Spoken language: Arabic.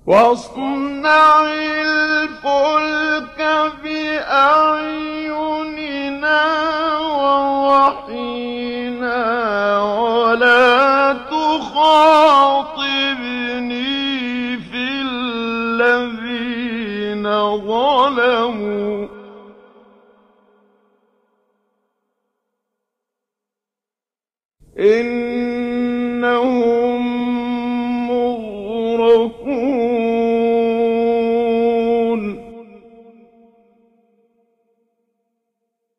واصنع الفلك بأعيننا ووحينا ولا تخاطبني في الذين ظلموا إن